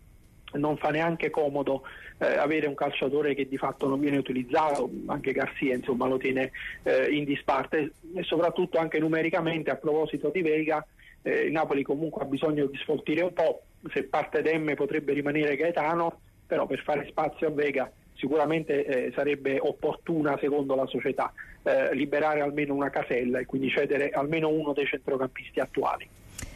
non fa neanche comodo eh, avere un calciatore che di fatto non viene utilizzato, anche Garcia insomma lo tiene eh, in disparte e soprattutto anche numericamente. A proposito di Vega, eh, il Napoli comunque ha bisogno di sfoltire un po', se parte Demme potrebbe rimanere Gaetano, però per fare spazio a Vega sicuramente eh, sarebbe opportuna, secondo la società, eh, liberare almeno una casella e quindi cedere almeno uno dei centrocampisti attuali.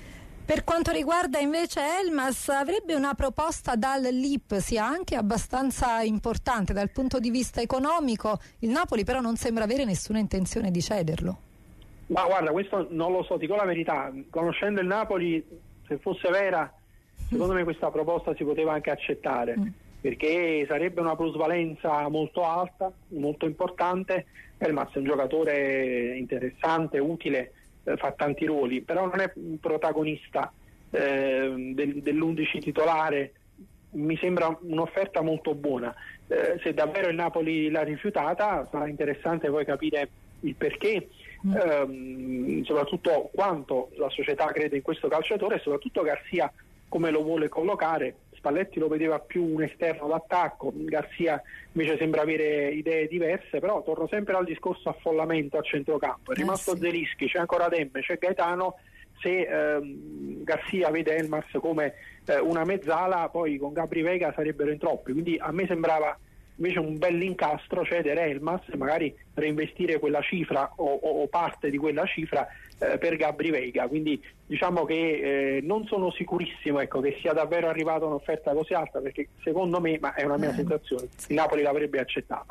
Per quanto riguarda invece Elmas, avrebbe una proposta dall'Ipsia anche abbastanza importante dal punto di vista economico. Il Napoli però non sembra avere nessuna intenzione di cederlo. Ma guarda, questo non lo so, dico la verità, conoscendo il Napoli, se fosse vera, secondo me questa proposta si poteva anche accettare, mm. perché sarebbe una plusvalenza molto alta, molto importante. Elmas è un giocatore interessante, utile, fa tanti ruoli, però non è un protagonista eh, del, dell'undici titolare. Mi sembra un'offerta molto buona. Eh, se davvero il Napoli l'ha rifiutata sarà interessante poi capire il perché, mm. ehm, soprattutto quanto la società crede in questo calciatore e soprattutto Garcia come lo vuole collocare. Spalletti lo vedeva più un esterno d'attacco, Garcia invece sembra avere idee diverse, però torno sempre al discorso affollamento a centrocampo. È rimasto eh sì. Zelischi, c'è ancora Demme, c'è Gaetano. Se ehm, Garcia vede Elmas come eh, una mezzala, poi con Gabri Vega sarebbero in troppi, quindi a me sembrava invece un bell'incastro cedere Elmas e magari reinvestire quella cifra o, o, o parte di quella cifra eh, per Gabri Vega. Quindi diciamo che eh, non sono sicurissimo ecco, che sia davvero arrivata un'offerta così alta, perché secondo me, ma è una mia eh, sensazione, sì. il Napoli l'avrebbe accettata.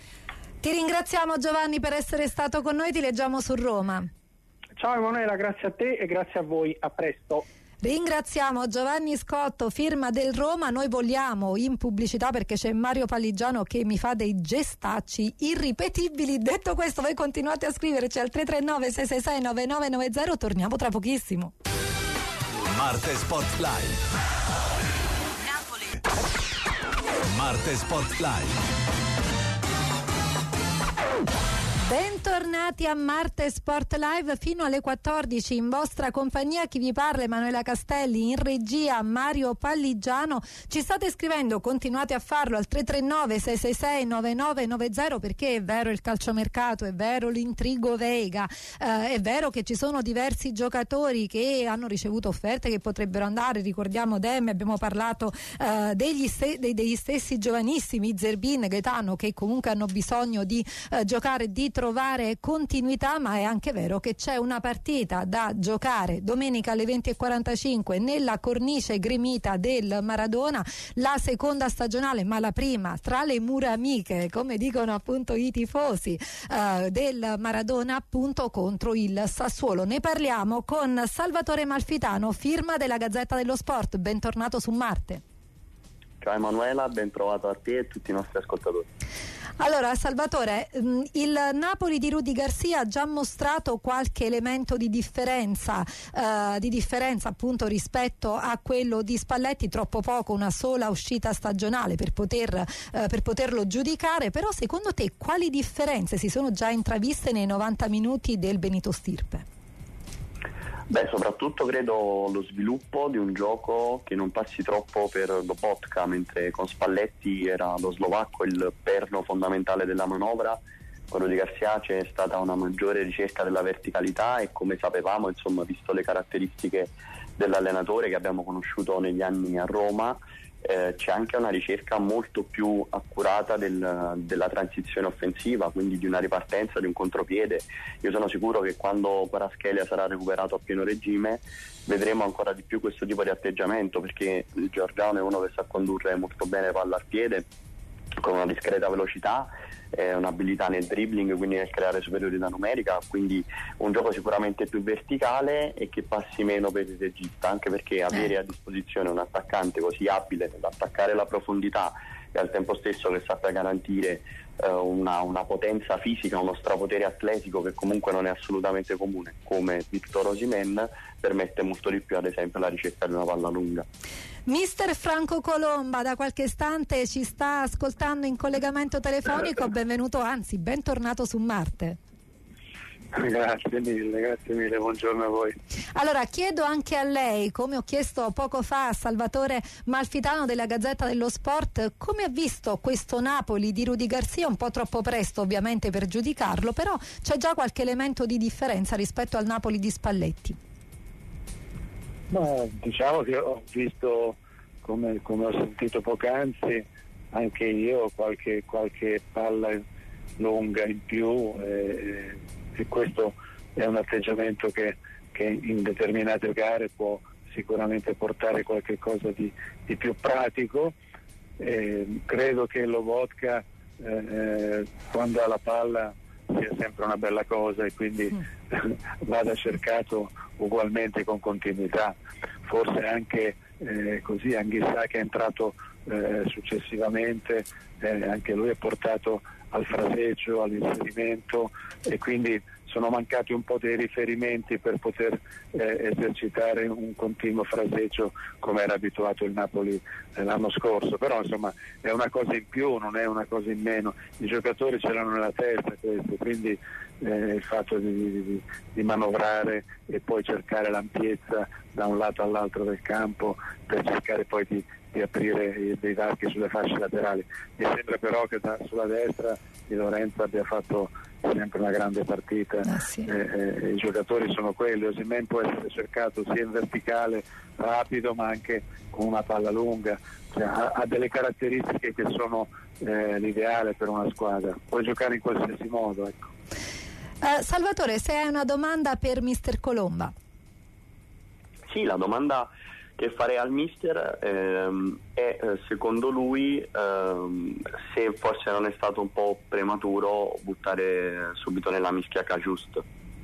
Ti ringraziamo Giovanni per essere stato con noi, ti leggiamo su Roma. Ciao Emanuela, grazie a te e grazie a voi, a presto. Ringraziamo Giovanni Scotto, firma del Roma. Noi vogliamo in pubblicità perché c'è Mario Palligiano che mi fa dei gestacci irripetibili. Detto questo, voi continuate a scriverci al tre tre nove sei sei sei nove nove nove zero. Torniamo tra pochissimo. Marte Spotlight. Napoli. Marte Spotlight. Bentornati a Marte Sport Live fino alle quattordici in vostra compagnia. Chi vi parla Emanuela Castelli, in regia Mario Palligiano. Ci state scrivendo, continuate a farlo al tre tre nove sei sei sei nove nove nove zero perché è vero il calciomercato, è vero l'intrigo Vega, eh, è vero che ci sono diversi giocatori che hanno ricevuto offerte che potrebbero andare. Ricordiamo Demme, abbiamo parlato eh, degli, ste- dei, degli stessi giovanissimi Zerbin, Gaetano, che comunque hanno bisogno di eh, giocare di ritrovare continuità, ma è anche vero che c'è una partita da giocare domenica alle venti e quarantacinque nella cornice gremita del Maradona, la seconda stagionale, ma la prima tra le mura amiche, come dicono appunto i tifosi eh, del Maradona, appunto contro il Sassuolo. Ne parliamo con Salvatore Malfitano, firma della Gazzetta dello Sport. Bentornato su Marte. Ciao Emanuela, ben trovato a te e tutti i nostri ascoltatori. Allora Salvatore, il Napoli di Rudy Garcia ha già mostrato qualche elemento di differenza, eh, di differenza appunto rispetto a quello di Spalletti, troppo poco, una sola uscita stagionale per, poter, eh, per poterlo giudicare, però secondo te quali differenze si sono già intraviste nei novanta minuti del Benito Stirpe? Beh, soprattutto credo lo sviluppo di un gioco che non passi troppo per Lobotka, mentre con Spalletti era lo slovacco il perno fondamentale della manovra. Con Rudy Garcia c'è stata una maggiore ricerca della verticalità e, come sapevamo, insomma, visto le caratteristiche dell'allenatore che abbiamo conosciuto negli anni a Roma, eh, c'è anche una ricerca molto più accurata del, della transizione offensiva, quindi di una ripartenza, di un contropiede. Io sono sicuro che quando Kvaratskhelia sarà recuperato a pieno regime vedremo ancora di più questo tipo di atteggiamento, perché il georgiano è uno che sa condurre molto bene palla al piede con una discreta velocità, eh, un'abilità nel dribbling, quindi nel creare superiorità numerica, quindi un gioco sicuramente più verticale e che passi meno per il regista, anche perché avere a disposizione un attaccante così abile nell'attaccare la profondità e al tempo stesso che sappia garantire eh, una, una potenza fisica, uno strapotere atletico che comunque non è assolutamente comune, come Victor Osimhen, permette molto di più ad esempio la ricerca di una palla lunga. Mister Franco Colomba da qualche istante ci sta ascoltando in collegamento telefonico, benvenuto, anzi bentornato su Marte. Grazie mille, grazie mille, buongiorno a voi. Allora chiedo anche a lei, come ho chiesto poco fa a Salvatore Malfitano della Gazzetta dello Sport, come ha visto questo Napoli di Rudy Garcia, un po' troppo presto ovviamente per giudicarlo, però c'è già qualche elemento di differenza rispetto al Napoli di Spalletti. Ma diciamo che ho visto, come, come ho sentito poc'anzi, anche io qualche, qualche palla lunga in più, eh, e questo è un atteggiamento che, che in determinate gare può sicuramente portare qualche cosa di, di più pratico. Eh, credo che Lobotka eh, quando ha la palla sia sempre una bella cosa e quindi mm. vada cercato ugualmente con continuità. Forse anche eh, così Anghissà, che è entrato eh, successivamente, eh, anche lui è portato al fraseggio, all'inserimento, e quindi sono mancati un po' dei riferimenti per poter eh, esercitare un continuo fraseggio come era abituato il Napoli eh, l'anno scorso. Però insomma è una cosa in più, non è una cosa in meno. I giocatori ce l'hanno nella testa questo, quindi eh, il fatto di, di, di manovrare e poi cercare l'ampiezza da un lato all'altro del campo per cercare poi di, di aprire dei varchi sulle fasce laterali. Mi sembra però che da, sulla destra Di Lorenzo abbia fatto sempre una grande partita. Ah, sì. eh, eh, i giocatori sono quelli. Osimhen può essere cercato sia in verticale, rapido, ma anche con una palla lunga, cioè, ha, ha delle caratteristiche che sono eh, l'ideale per una squadra, può giocare in qualsiasi modo, ecco. uh, Salvatore, se hai una domanda per Mister Colomba. Sì, la domanda che farei al mister ehm, è eh, secondo lui ehm, se forse non è stato un po' prematuro buttare subito nella mischia Cajuste.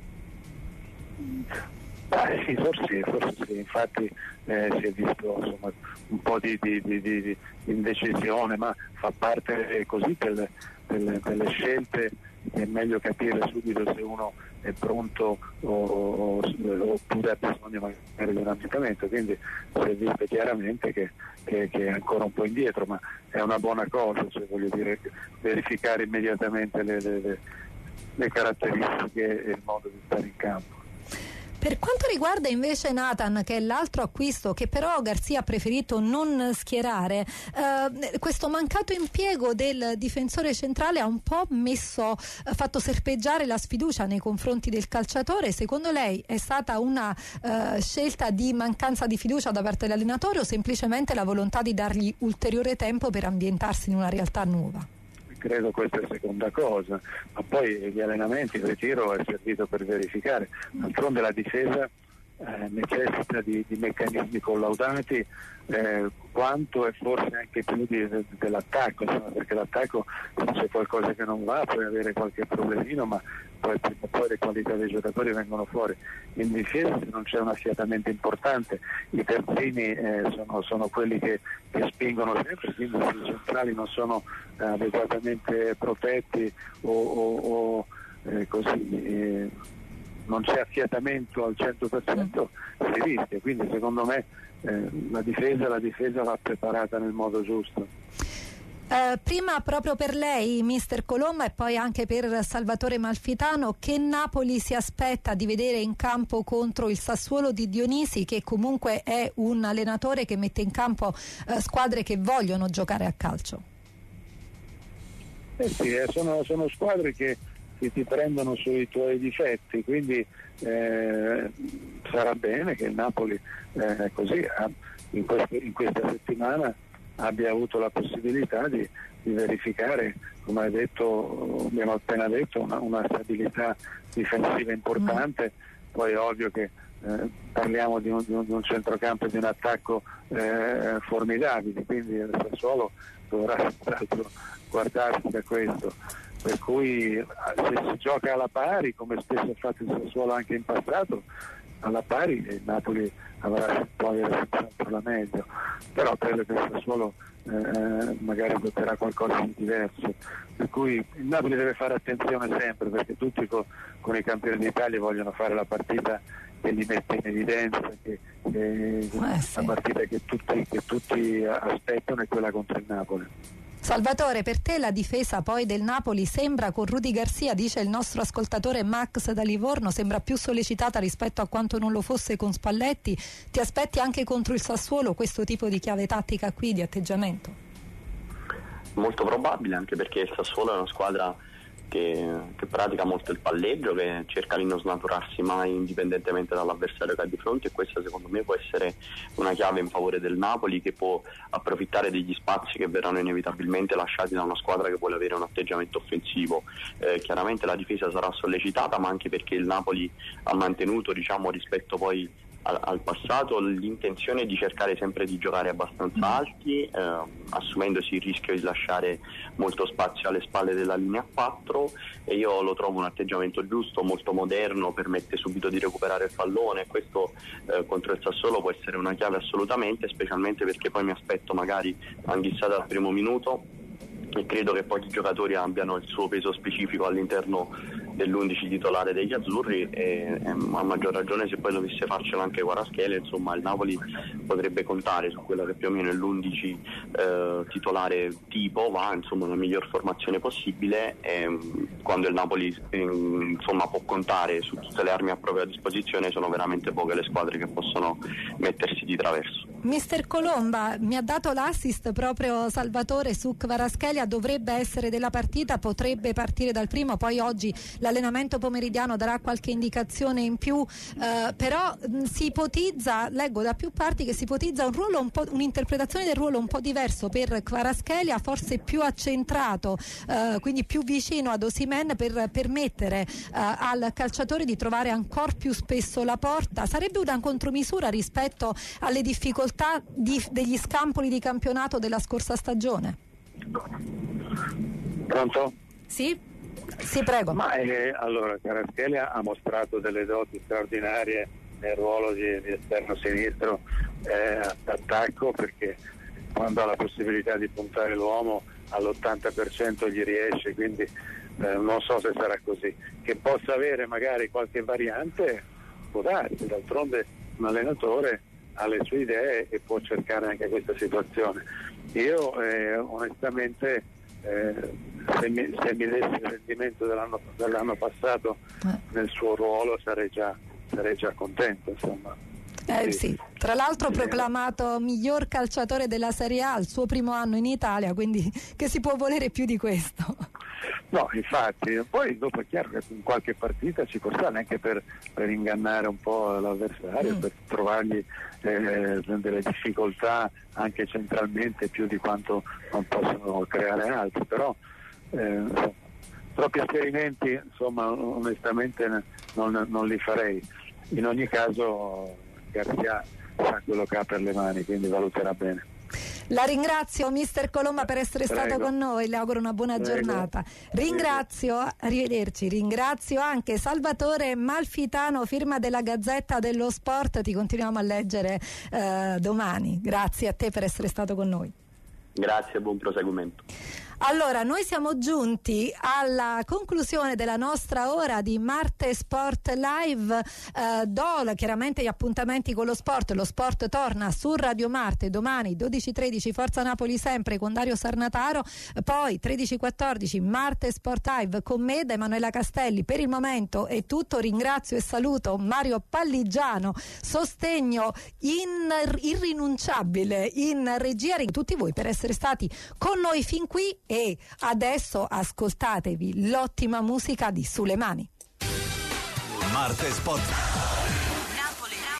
Eh, sì, forse, forse sì, infatti eh, si è visto insomma, un po' di, di, di, di indecisione, ma fa parte così delle, delle, delle scelte. È meglio capire subito se uno è pronto o, o, oppure ha bisogno magari di un ambientamento, quindi si è visto chiaramente che, che, che è ancora un po' indietro, ma è una buona cosa, cioè, voglio dire, verificare immediatamente le, le, le, le caratteristiche e il modo di stare in campo. Per quanto riguarda invece Nathan, che è l'altro acquisto che però Garcia ha preferito non schierare, eh, questo mancato impiego del difensore centrale ha un po' messo, eh, fatto serpeggiare la sfiducia nei confronti del calciatore. Secondo lei è stata una eh, scelta di mancanza di fiducia da parte dell'allenatore o semplicemente la volontà di dargli ulteriore tempo per ambientarsi in una realtà nuova? credo questa è seconda cosa, ma poi gli allenamenti, il ritiro è servito per verificare, d'altronde la difesa eh, necessita di, di meccanismi collaudati eh, quanto e forse anche più di, de, dell'attacco, insomma, perché l'attacco, se c'è qualcosa che non va puoi avere qualche problemino, ma poi, poi le qualità dei giocatori vengono fuori. In difesa, se non c'è un affiatamento importante, i terzini eh, sono, sono quelli che, che spingono sempre, quindi se i centrali non sono eh, adeguatamente protetti o, o, o eh, così eh, non c'è affiatamento al cento per cento, si rischia. Quindi secondo me eh, la difesa, la difesa va preparata nel modo giusto. Eh, prima proprio per lei, mister Colomba, e poi anche per Salvatore Malfitano, che Napoli si aspetta di vedere in campo contro il Sassuolo di Dionisi, che comunque è un allenatore che mette in campo eh, squadre che vogliono giocare a calcio? Eh sì, eh, sono, sono squadre che che ti prendono sui tuoi difetti, quindi eh, sarà bene che il Napoli eh, così in, questo, in questa settimana abbia avuto la possibilità di, di verificare, come hai detto, abbiamo appena detto, una, una stabilità difensiva importante. Mm. Poi è ovvio che eh, parliamo di un, di un centrocampo e di un attacco eh, formidabile, quindi il Sassuolo dovrà senz'altro guardarsi da questo. Per cui se si gioca alla pari, come spesso ha fatto il Sassuolo anche in passato, alla pari il Napoli avrà, può avere senz'altro la meglio, però credo che il Sassuolo eh, magari adotterà qualcosa di diverso, per cui il Napoli deve fare attenzione sempre, perché tutti co, con i campioni d'Italia vogliono fare la partita che li mette in evidenza, che, che eh, sì. La partita che tutti, che tutti aspettano è quella contro il Napoli. Salvatore, per te la difesa poi del Napoli sembra, con Rudy Garcia, dice il nostro ascoltatore Max da Livorno, sembra più sollecitata rispetto a quanto non lo fosse con Spalletti. Ti aspetti anche contro il Sassuolo questo tipo di chiave tattica qui, di atteggiamento? Molto probabile, anche perché il Sassuolo è una squadra che, che pratica molto il palleggio, che cerca di non snaturarsi mai indipendentemente dall'avversario che ha di fronte, e questa secondo me può essere una chiave in favore del Napoli, che può approfittare degli spazi che verranno inevitabilmente lasciati da una squadra che vuole avere un atteggiamento offensivo. Eh, chiaramente la difesa sarà sollecitata, ma anche perché il Napoli ha mantenuto, diciamo, rispetto poi al, al passato, l'intenzione di cercare sempre di giocare abbastanza alti, eh, assumendosi il rischio di lasciare molto spazio alle spalle della linea quattro, e io lo trovo un atteggiamento giusto, molto moderno, permette subito di recuperare il pallone. Questo eh, contro il Sassuolo può essere una chiave assolutamente, specialmente perché poi mi aspetto magari Anghissà dal primo minuto, e credo che poi i giocatori abbiano il suo peso specifico all'interno dell'undici titolare degli azzurri, e, e a maggior ragione se poi dovesse farcela anche Kvaratskhelia, insomma il Napoli potrebbe contare su quella che più o meno è l'undici eh, titolare tipo, va insomma la miglior formazione possibile, e quando il Napoli eh, insomma può contare su tutte le armi a propria disposizione, sono veramente poche le squadre che possono mettersi di traverso. Mister Colomba, mi ha dato l'assist proprio Salvatore su Kvaratskhelia, dovrebbe essere della partita, potrebbe partire dal primo, poi oggi l'allenamento pomeridiano darà qualche indicazione in più, eh, però mh, si ipotizza, leggo da più parti che si ipotizza un ruolo un po', un'interpretazione del ruolo un po' diverso per Kvaratskhelia, forse più accentrato, eh, quindi più vicino ad Osimhen, per permettere eh, al calciatore di trovare ancora più spesso la porta. Sarebbe una contromisura rispetto alle difficoltà Di, degli scampoli di campionato della scorsa stagione? Pronto? Sì? Sì, prego. Ma eh, allora Kvaratskhelia ha mostrato delle doti straordinarie nel ruolo di, di esterno sinistro eh, d'attacco, perché quando ha la possibilità di puntare l'uomo all'ottanta per cento gli riesce, quindi eh, non so se sarà così. Che possa avere magari qualche variante, può darsi, d'altronde un allenatore ha le sue idee e può cercare anche questa situazione. Io eh, onestamente eh, se, mi, se mi dessi il rendimento dell'anno, dell'anno passato eh. nel suo ruolo sarei già, sarei già contento, insomma. Eh, sì. Tra l'altro proclamato miglior calciatore della Serie A al suo primo anno in Italia, quindi che si può volere più di questo? No, infatti, poi dopo è chiaro che in qualche partita ci può stare anche per, per ingannare un po' l'avversario, mm. per trovargli eh, delle difficoltà anche centralmente più di quanto non possono creare altri, però eh, troppi esperimenti, insomma, onestamente non, non li farei. In ogni caso Garzia sa quello che ha per le mani, quindi valuterà bene. La ringrazio mister Colomba per essere Prego. stato con noi, le auguro una buona Prego. giornata. Ringrazio, arrivederci, ringrazio anche Salvatore Malfitano, firma della Gazzetta dello Sport, ti continuiamo a leggere eh, domani. Grazie a te per essere stato con noi. Grazie e buon proseguimento. Allora, noi siamo giunti alla conclusione della nostra ora di Marte Sport Live. Eh, do chiaramente gli appuntamenti con lo sport. Lo sport torna su Radio Marte domani dodici e tredici, Forza Napoli sempre con Dario Sarnataro, poi tredici e quattordici Marte Sport Live con me, da Emanuela Castelli. Per il momento è tutto, ringrazio e saluto Mario Palligiano, sostegno in, irrinunciabile in regia, ringrazio tutti voi per essere stati con noi fin qui. E adesso ascoltatevi l'ottima musica di Sulemani. Marte Sport